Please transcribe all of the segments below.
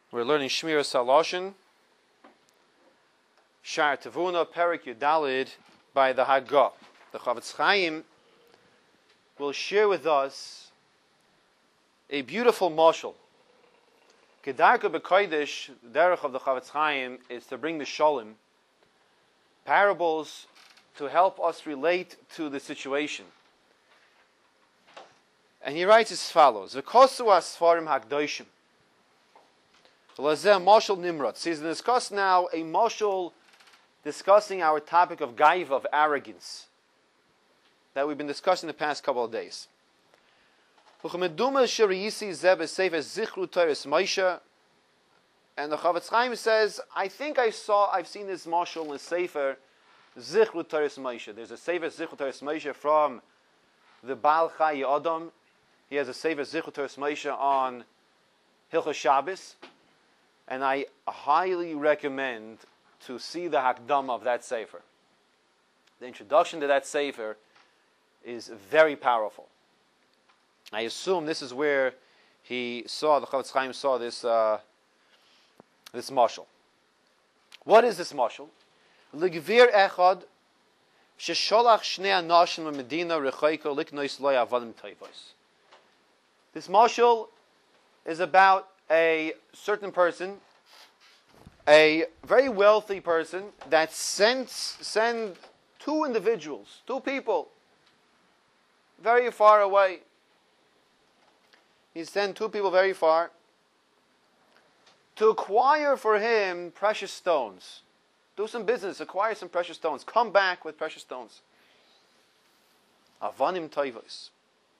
We're learning Shmira Saloshin, Shar Tavuna, Perik Yudalid, by the Haggah. The Chavetz Chaim will share with us a beautiful mashal. Kedarka B'Kodesh, the derech of the Chavetz Chaim is to bring the Shalom, parables to help us relate to the situation. And he writes as follows: V'kosu asfarim hakdoshim. L'zeh mashal nimrod. So he's discuss now a mashal discussing our topic of gaiva, of arrogance, that we've been discussing the past couple of days. And the Chavetz Chaim says, I've seen this mashal in the Sefer Zichru Torah Moshe. There's a Sefer Zichru Torah Moshe from the Baal Chai Adam. He has a Sefer Zichru Torah Moshe on Hilchos Shabbos, and I highly recommend to see the Hakdama of that Sefer. The introduction to that Sefer is very powerful. I assume this is where the Chavetz Chaim saw this mashal. What is this mashal? L'gvir echad shesholach shnei anashim medina rechoyko liknois lo yavadim toivos. This mashal is about a certain person, a very wealthy person, that send two individuals, two people, very far away. He sent two people very far to acquire for him precious stones. Do some business, acquire some precious stones. Come back with precious stones. Avanim toivos.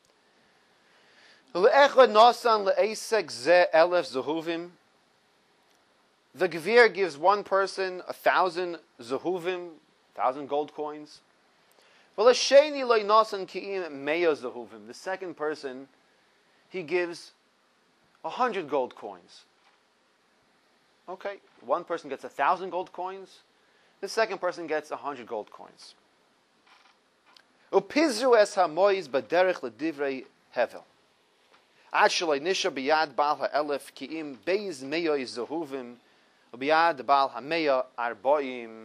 Le'echad nasan le'esek ze elef zehuvim. The Gvir gives one person 1,000 zehuvim, 1,000 gold coins. V'lesheni lo nasan ki'im meya zehuvim. The second person, he gives 100 gold coins. Okay, one person gets 1,000 gold coins. The second person gets 100 gold coins. Upizru es hamois baderech ledivrei hevel. Actually, nisha biyad bal ha'elef ki'im beiz meyoy zehuvim ubiyad bal ha'meya arboim.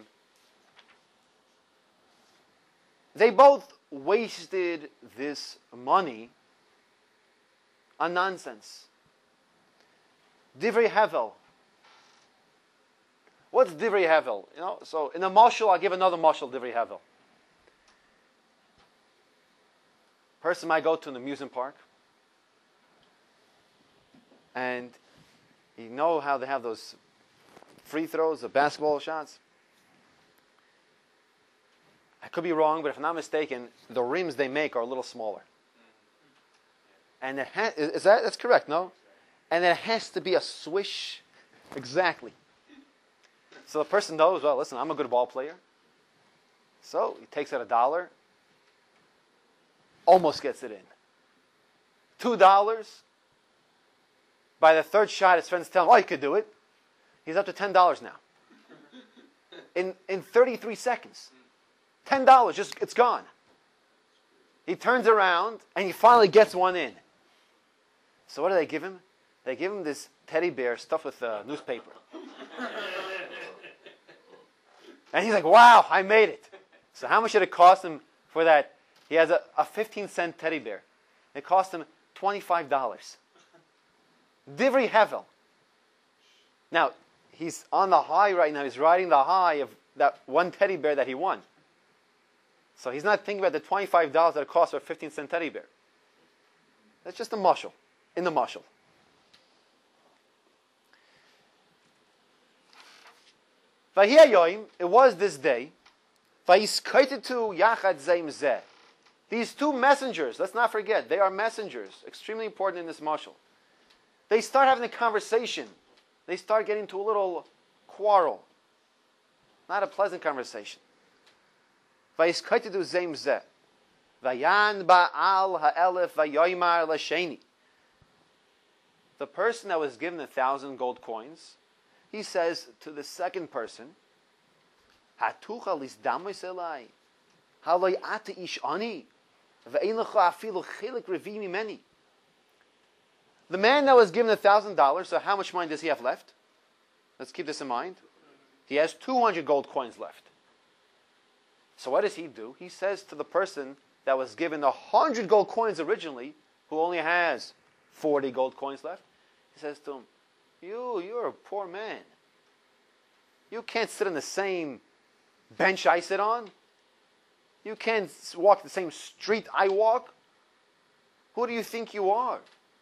They both wasted this money on nonsense. Divrei hevel. What's Divrei Hevel? So in a mashal, I'll give another mashal, Divrei Hevel. Person might go to an amusement park, and you know how they have those free throws, the basketball shots? I could be wrong, but if I'm not mistaken, the rims they make are a little smaller. And that's correct, no? And it has to be a swish exactly. So the person knows, well, listen, I'm a good ball player. So he takes out $1, almost gets it in. $2. By the third shot, his friends tell him, oh, you could do it. He's up to $10 now. In 33 seconds. $10, it's gone. He turns around, and he finally gets one in. So what do they give him? They give him this teddy bear stuffed with newspaper. And he's like, wow, I made it. So how much did it cost him for that? He has a 15-cent teddy bear. It cost him $25. Divrei Hevel. Now, he's on the high right now. He's riding the high of that one teddy bear that he won. So he's not thinking about the $25 that it cost for a 15-cent teddy bear. That's just a mashal, in the mashal. It was this day. These two messengers, let's not forget, they are messengers, extremely important in this mashal. They start having a conversation. They start getting into a little quarrel. Not a pleasant conversation. The person that was given 1,000 gold coins, he says to the second person, Hatucha lisdamois elai, haloi ata ish ani, ve'ein lecha afilu chelik revi mimeni. The man that was given $1,000, so how much money does he have left? Let's keep this in mind. He has 200 gold coins left. So what does he do? He says to the person that was given 100 gold coins originally, who only has 40 gold coins left, he says to him, you're a poor man. You can't sit on the same bench I sit on. You can't walk the same street I walk. Who do you think you are?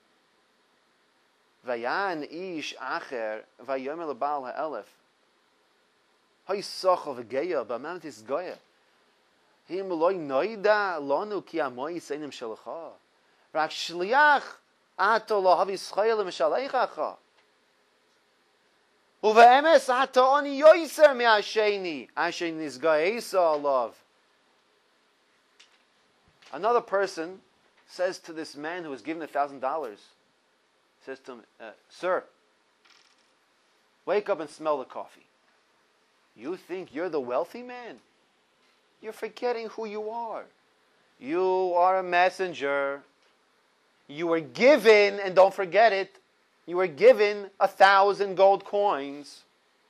Vayan ish acher vayomer lebal ha'elef. Haysoch v'geya b'mamtis goya. Him loy noida lanu ki amoy seinim shelacha. Rak shliach ato lo havis chayel mishaleichacha. Uve'emes ato oni yoiser me'asheni. Asheni is goyesa love. Another person says to this man who was given $1,000, says to him, sir, wake up and smell the coffee. You think you're the wealthy man? You're forgetting who you are. You are a messenger. You were given, and don't forget it, you were given 1,000 gold coins.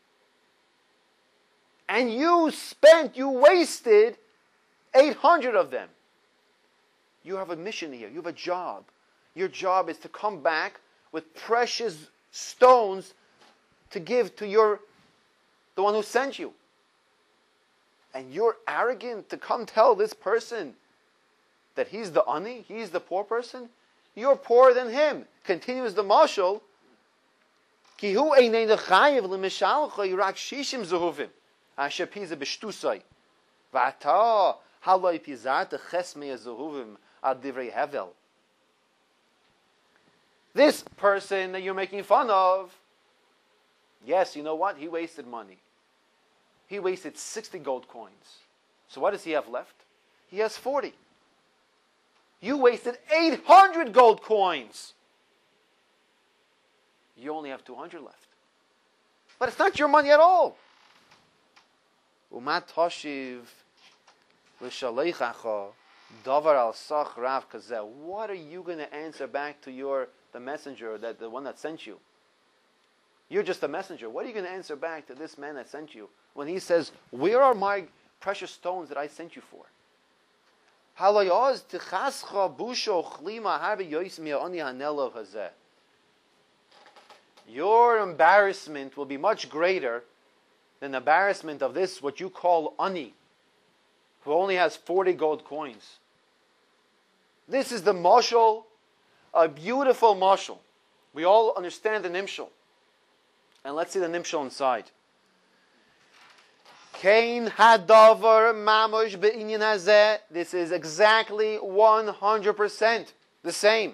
And you wasted 800 of them. You have a mission here. You have a job. Your job is to come back with precious stones to give to the one who sent you. And you're arrogant to come tell this person that he's the ani, he's the poor person. You're poorer than him. Continues the mashal. Ki hu einay nechayev lemishalcha yirak shishim zehuvim asher piza b'shtusay v'ata haloi pizat chesmei zehuvim ad divrei hevel. This person that you're making fun of, yes, you know what? He wasted money. He wasted 60 gold coins. So what does he have left? He has 40. You wasted 800 gold coins. You only have 200 left. But it's not your money at all. Umat toshiv l'shaleichacha davar al sach rav kazeh. What are you going to answer back to the messenger, the one that sent you? You're just a messenger. What are you going to answer back to this man that sent you when he says, where are my precious stones that I sent you for? Your embarrassment will be much greater than the embarrassment of this, what you call ani, who only has 40 gold coins. This is the mashal, a beautiful mashal. We all understand the nimshal. And let's see the nimshal inside. Kain hadavar mamush be'inyan hazeh. This is exactly 100% the same.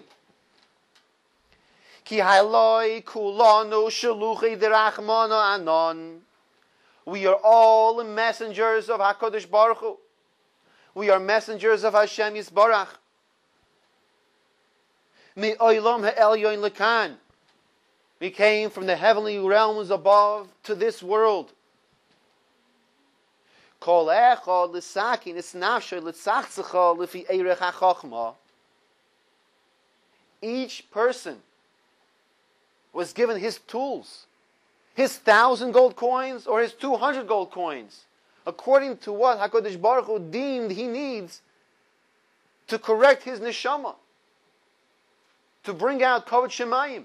Ki haloi kulanu shaluchi derachmano anon. We are all messengers of HaKadosh Baruch Hu. We are messengers of Hashem Yisbarach. Mi oilam ha'elyon lekan. We came from the heavenly realms above to this world. Kol echad l'sakin es nafshay l'tzachzecha l'fi eirech ha'chachma. Each person was given his tools, his 1,000 gold coins or his 200 gold coins, according to what HaKadosh Baruch Hu deemed he needs to correct his neshama, to bring out Kavod Shemayim.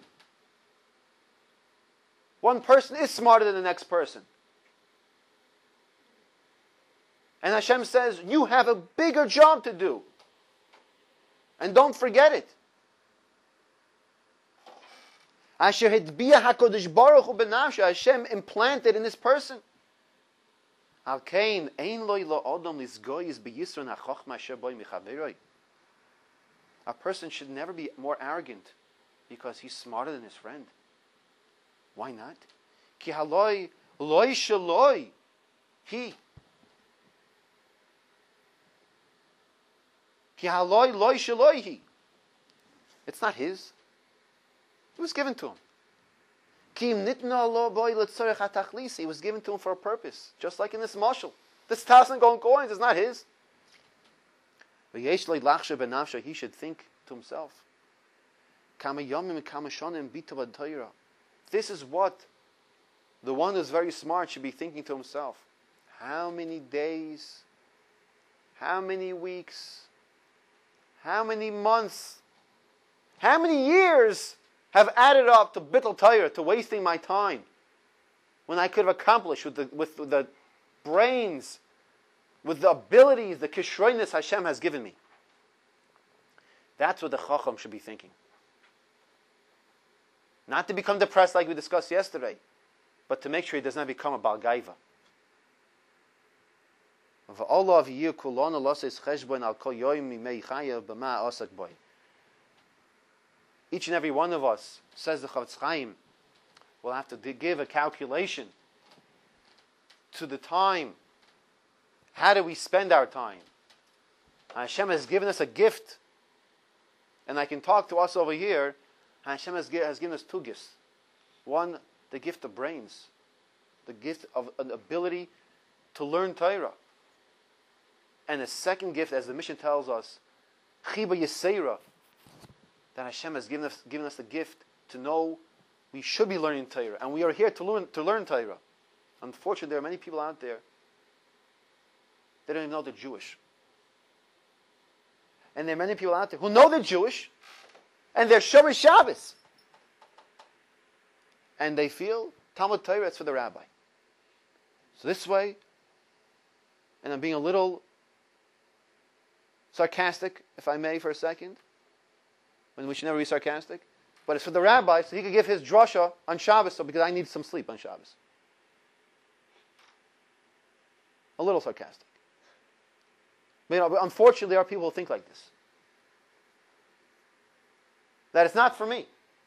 One person is smarter than the next person. And Hashem says, you have a bigger job to do. And don't forget it. Asher hitbiya HaKadosh Baruch Hu b'nafsho, Hashem implanted in this person. Al kain ein lo la'adam lizgoyis b'yisron ha'chochma asher boi michaveroi. A person should never be more arrogant because he's smarter than his friend. Why not? Ki haloi loy shaloi. He. Ki haloi loy shaloi he. It's not his. It was given to him. Ki nitna lo boy letzorech hatachlisi. It was given to him for a purpose. Just like in this mashal. This 1,000 gold coins is not his. V'yesh lo lachshe benafsho. He should think to himself. This is what the one who's very smart should be thinking to himself. How many days, how many weeks, how many months, how many years have added up to bittul Torah, to wasting my time, when I could have accomplished with the brains, with the abilities, the kishroiness Hashem has given me. That's what the Chacham should be thinking. Not to become depressed like we discussed yesterday, but to make sure he does not become a Baal Gaiva. Each and every one of us, says the Chavetz Chaim, will have to give a calculation to the time. How do we spend our time? Hashem has given us a gift, and I can talk to us over here. Hashem has given us two gifts. One, the gift of brains, the gift of an ability to learn Torah. And the second gift, as the mission tells us, Chiba Yisera, that Hashem has given us the gift to know we should be learning Torah, and we are here to learn Torah. Unfortunately, there are many people out there, they don't even know they're Jewish. And there are many people out there who know they're Jewish, and they're Shomer Shabbos. And they feel Talmud Torah is for the rabbi. So this way, and I'm being a little sarcastic, if I may, for a second, when we should never be sarcastic, but it's for the rabbi, so he could give his drasha on Shabbos, so because I need some sleep on Shabbos. A little sarcastic. But, unfortunately, there are people who think like this. That it's not for me.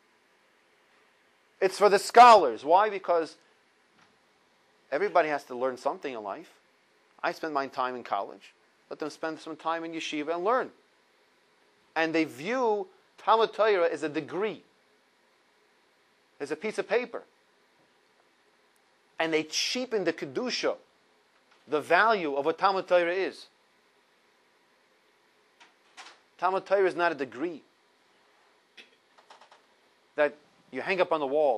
It's for the scholars. Why? Because everybody has to learn something in life. I spend my time in college. Let them spend some time in yeshiva and learn. And they view Talmud Torah as a degree, as a piece of paper. And they cheapen the kedusha, the value of what Talmud Torah is. Talmud Torah is not a degree that you hang up on the wall.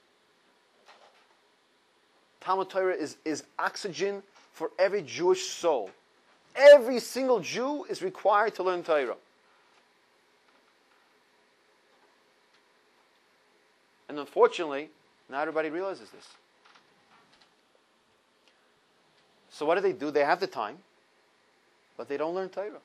Talmud Torah is oxygen for every Jewish soul. Every single Jew is required to learn Torah. And unfortunately, not everybody realizes this. So what do? They have the time, but they don't learn Torah.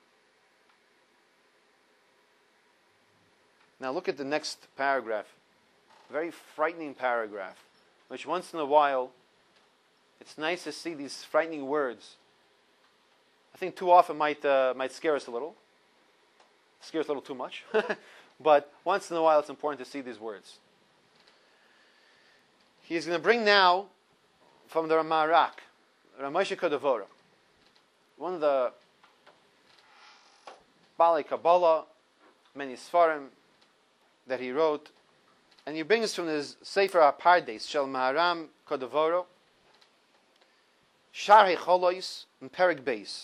Now look at the next paragraph. A very frightening paragraph, which once in a while, it's nice to see these frightening words. I think too often might scare us a little. Scare us a little too much. But once in a while, it's important to see these words. He's going to bring now from the Ramarak, Ramoshe Kodavora, one of the Balei Kabbalah, many Sfarim that he wrote, and he brings from his Sefer HaPardes, Shel Maharam Kodavoro, Sharhei Cholois, and Perek Beis.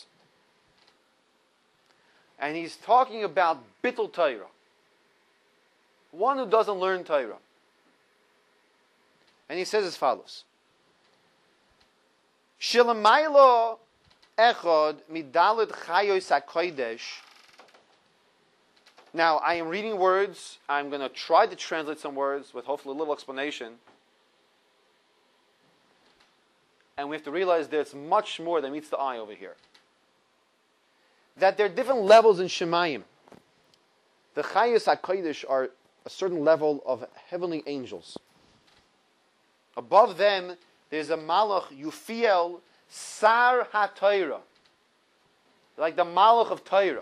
And he's talking about Bittul Torah, one who doesn't learn Torah. And he says as follows: Shilamaylo echod midalid chayos hakodesh. Now, I am reading words. I'm going to try to translate some words with hopefully a little explanation. And we have to realize there's much more than meets the eye over here. That there are different levels in Shemayim. The Chayos HaKodesh are a certain level of heavenly angels. Above them, there's a Malach Yufiel Sar HaTorah, like the Malach of Torah.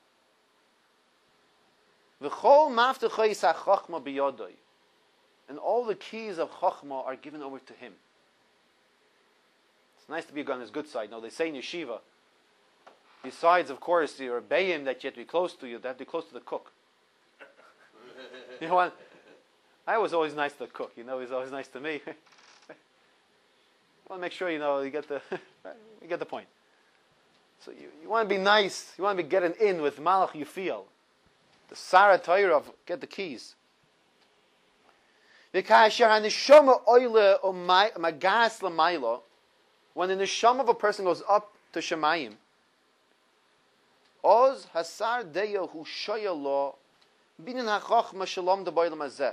V'chol maftechos hachachma biyodoi, and all the keys of Chachma are given over to him. It's nice to be on his good side. Now they say in yeshiva, besides, of course, your bayim that you have to be close to, you have to be close to the cook. You know what? I was always nice to the cook. You know, he's always nice to me. I want to make sure you get the point. So you want to be nice. You want to be getting in with Malach Yufiel. The Sarah Torah, get the keys. When the neshama of a person goes up to Shemayim, Oz hasar deyo hu shoya lo binin hachachma shalom de boilam hazeh.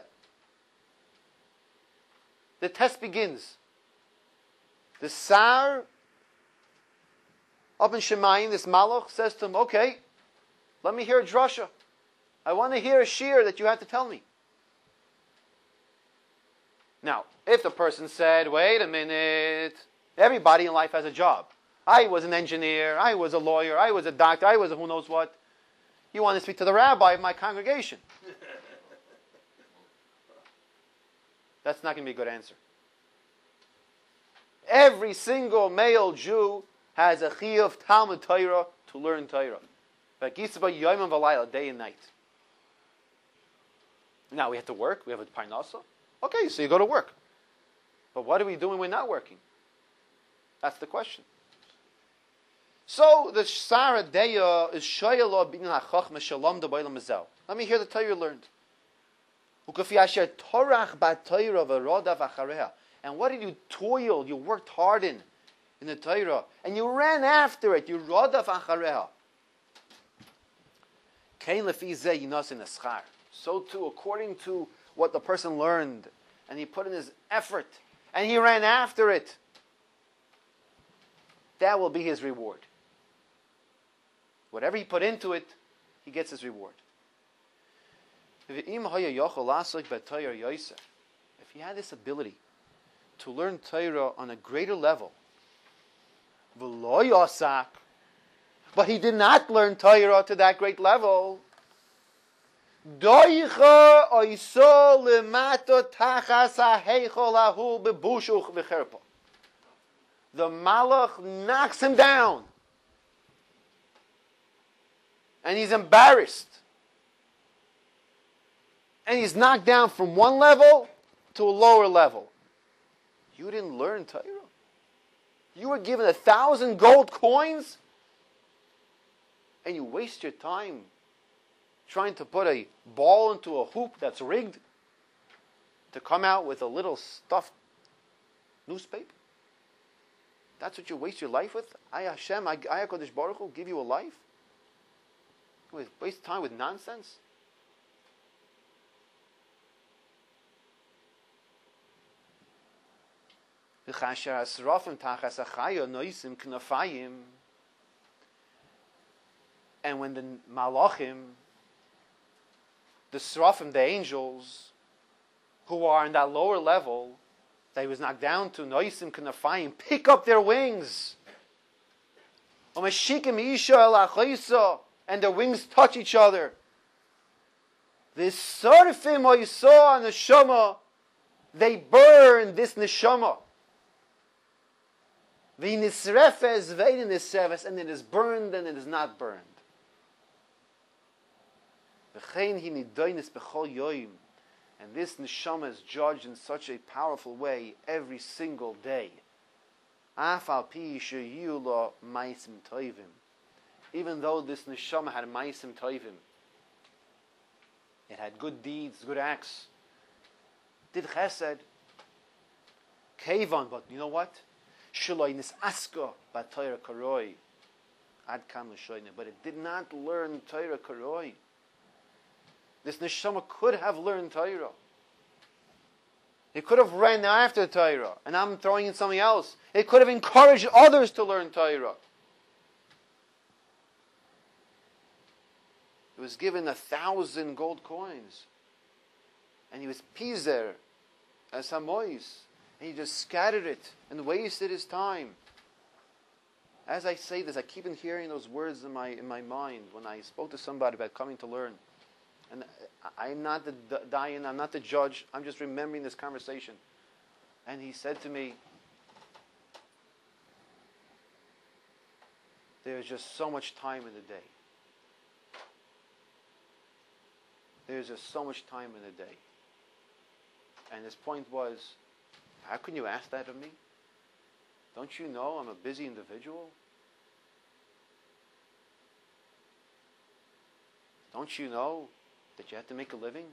The test begins. The Sar up in Shemayim, this Malach says to him, okay, let me hear a drasha. I want to hear a shir that you have to tell me. Now, if the person said, wait a minute, everybody in life has a job. I was an engineer, I was a lawyer, I was a doctor, I was a who knows what. You want to speak to the rabbi of my congregation. That's not going to be a good answer. Every single male Jew has a chiyuv Talmud Torah to learn Torah. Day and night. Now we have to work, we have a parnasa. Okay, so you go to work. But what are we doing when we're not working? That's the question. So the Sarah Deya is Shoyalo bin HaChachma Shalom de Boilam Mazel. Let me hear the Torah you learned. And what did you toil? You worked hard in the Torah, and you ran after it. You rodaf achareha. Kain lefi zeh yinasin eschar. So too, according to what the person learned, and he put in his effort, and he ran after it, that will be his reward. Whatever he put into it, he gets his reward. If he had this ability to learn Torah on a greater level, but he did not learn Torah to that great level, the Malach knocks him down. And he's embarrassed. And he's knocked down from one level to a lower level. You didn't learn Torah. You were given 1,000 gold coins, and you waste your time trying to put a ball into a hoop that's rigged to come out with a little stuffed newspaper. That's what you waste your life with? I Hashem, I HaKadosh Baruch Hu give you a life? You waste time with nonsense? And when the Malachim, the Srafim, the angels, who are in that lower level, that he was knocked down to, Noisim Knafayim, pick up their wings. And their wings touch each other. The Sarfim Oisah and Neshama, they burn this Neshama. And it is burned and it is not burned. And this neshama is judged in such a powerful way every single day. Even though this neshama had maisim toivim, it had good deeds, good acts, did chesed, kevan, but you know what? But it did not learn Torah Karoi. This neshama could have learned Torah. It could have ran after Torah. And I'm throwing in something else. It could have encouraged others to learn Torah. It was given 1,000 gold coins. And he was pizer as hamois. And he just scattered it and wasted his time. As I say this, I keep on hearing those words in my mind when I spoke to somebody about coming to learn. And I'm not the dayan, I'm not the judge, I'm just remembering this conversation. And he said to me, there's just so much time in the day. There's just so much time in the day. And his point was, how can you ask that of me? Don't you know I'm a busy individual? Don't you know that you have to make a living?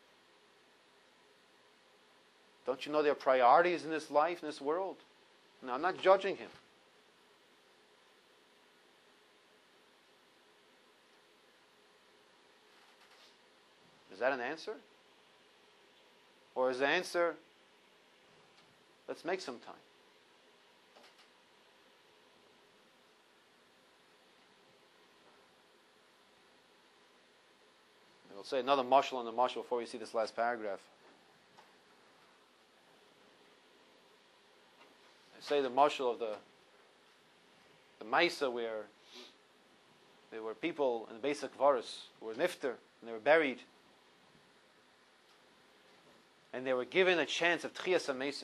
Don't you know there are priorities in this life, in this world? No, I'm not judging him. Is that an answer? Or is the answer, let's make some time? And we'll say another mashal on the mashal before we see this last paragraph. I say the mashal of the Maisa where there were people in the basic Varis who were nifter and they were buried. And they were given a chance of Tchias HaMesim.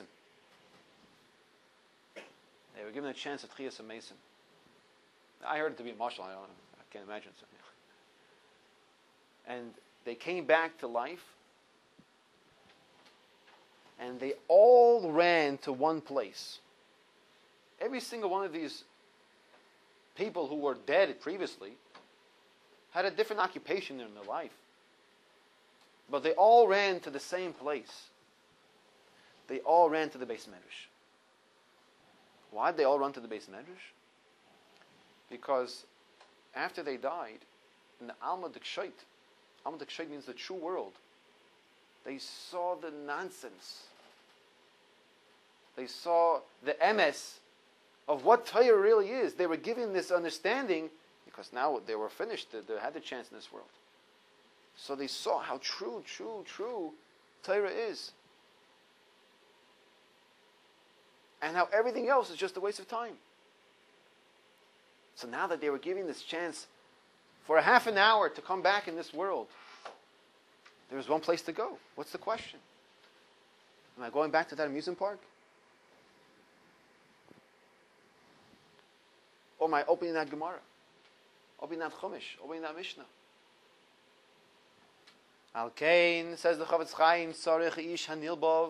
They were given a chance of Tchias HaMesim. I heard it to be a mashal. I can't imagine something. And they came back to life. And they all ran to one place. Every single one of these people who were dead previously had a different occupation in their life. But they all ran to the same place. They all ran to the Beis Medrash. Why did they all run to the Beis Medrash? Because after they died, in the Alma D'Kshait means the true world, they saw the nonsense. They saw the emes of what Torah really is. They were given this understanding because now they were finished. They had the chance in this world. So they saw how true Torah is. And how everything else is just a waste of time. So now that they were given this chance for a half an hour to come back in this world, there was one place to go. What's the question? Am I going back to that amusement park? Or am I opening that Gemara? Opening that Chumash? Opening that Mishnah? Al Kain, says the Chavetz Chaim, Tzarech Ish Hanilbov.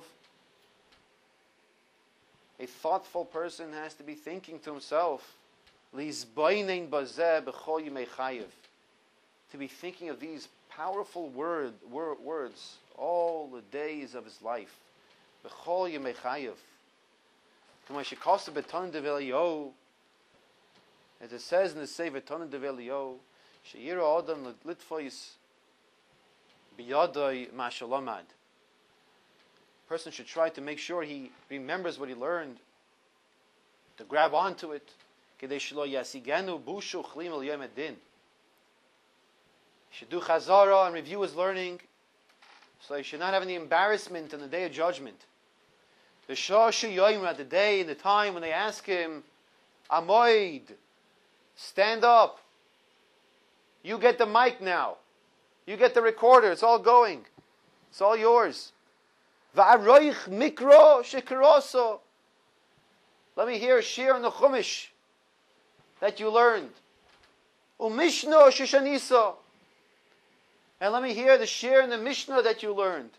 A thoughtful person has to be thinking to himself, Lizbaynein bazeh b'chol yimei chayev. To be thinking of these powerful words all the days of his life. B'chol yimei chayev. K'ma shekasa b'ton devel as it says in the Sefer Ton Devel Yo, She'ira Adam Litfois Biyadai Mashalamad. Person should try to make sure he remembers what he learned, to grab onto it. Kedei shelo yasiganu bushu chlim al yom hadin. He should do chazara and review his learning, so he should not have any embarrassment on the day of judgment. The shah sheyoyim, at the day and the time when they ask him, Amoid, stand up. You get the mic now. You get the recorder. It's all going. It's all yours. Va'aroich mikro shekroso. Let me hear a shir in the Chumash that you learned. Umishno shishaniso. And let me hear the shir in the Mishnah that you learned.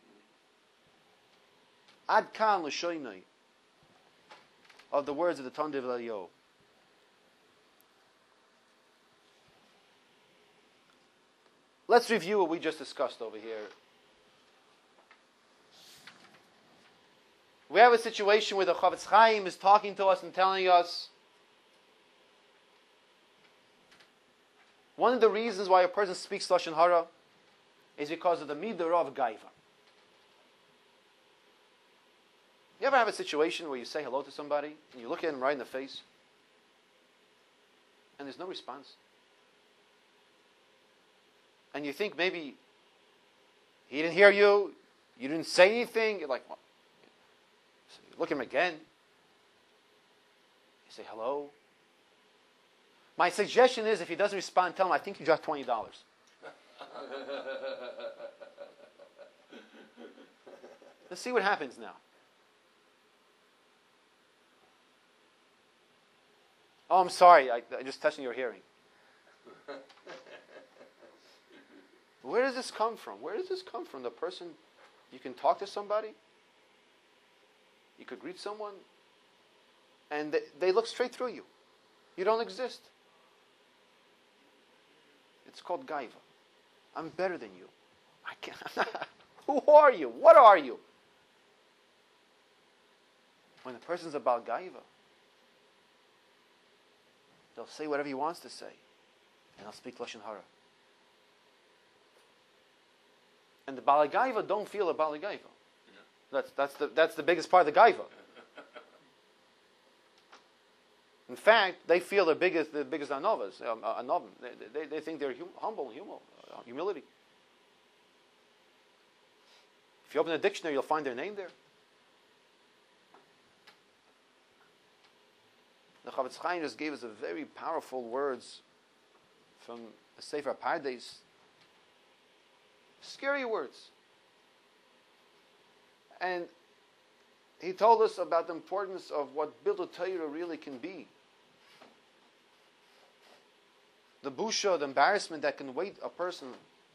Ad kan l'shoinoi. Of the words of the Ton Devel Yo. Let's review what we just discussed over here. We have a situation where the Chavetz Chaim is talking to us and telling us one of the reasons why a person speaks Lashon Hara is because of the midah of gaiva. You ever have a situation where you say hello to somebody and you look at him right in the face and there's no response? And you think maybe he didn't hear you, you didn't say anything. You're like, what? So you look at him again. You say hello. My suggestion is if he doesn't respond, tell him, I think you dropped $20. Let's see what happens now. Oh, I'm sorry. I just testing your hearing. Where does this come from? Where does this come from? The person, you can talk to somebody, you could greet someone, and they look straight through you. You don't exist. It's called gaiva. I'm better than you. I can't. Who are you? What are you? When a person's a Baal Gaiva, they'll say whatever he wants to say, and they'll speak Lashon Hara. And the Baal Gaiva don't feel a Baal Gaiva. That's the biggest part of the Gaiva. In fact, they feel the biggest anovas. They think they're humility. If you open a dictionary, you'll find their name there. The Chavetz Chaim just gave us a very powerful words from the Sefer Pardes. Scary words. And he told us about the importance of what Bidul Torah really can be. The busha, the embarrassment that can wait a person.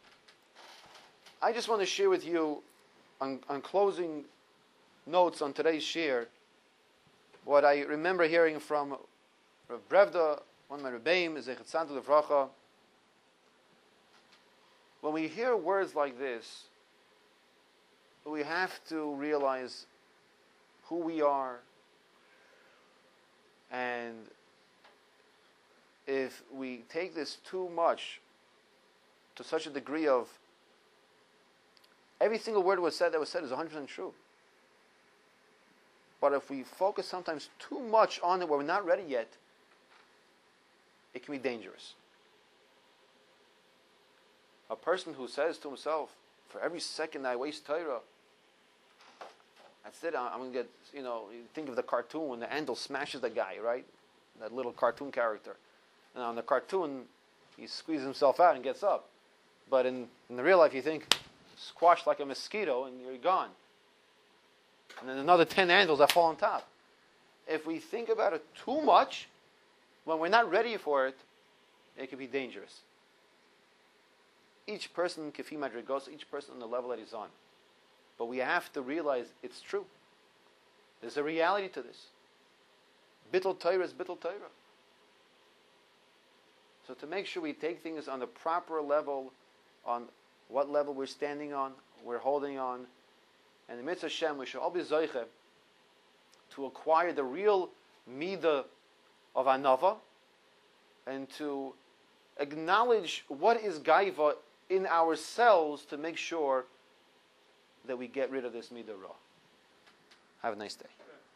I just want to share with you, on closing notes on today's share, what I remember hearing from Rav Brevda, one of my Rebbeim, Zechat Tzaddik Levracha. When we hear words like this, we have to realize who we are, and if we take this too much, to such a degree of every single word that was said is 100% true. But if we focus sometimes too much on it where we're not ready yet, it can be dangerous. A person who says to himself, for every second I waste Torah, that's it, I'm going to get, you think of the cartoon when the Andal smashes the guy, right? That little cartoon character. And on the cartoon, he squeezes himself out and gets up. But in the real life, you think, squashed like a mosquito and you're gone. And then another 10 Andals that fall on top. If we think about it too much, when we're not ready for it, it can be dangerous. Each person, Kefi Madrigos, each person on the level that he's on. But we have to realize it's true. There's a reality to this. Bittul Torah is Bittul Torah. So to make sure we take things on the proper level, on what level we're standing on, we're holding on, and in the Mitzvah Hashem, we should all be zoiche to acquire the real midah of anava, and to acknowledge what is gaiva in ourselves to make sure that we get rid of this midah ra. Have a nice day.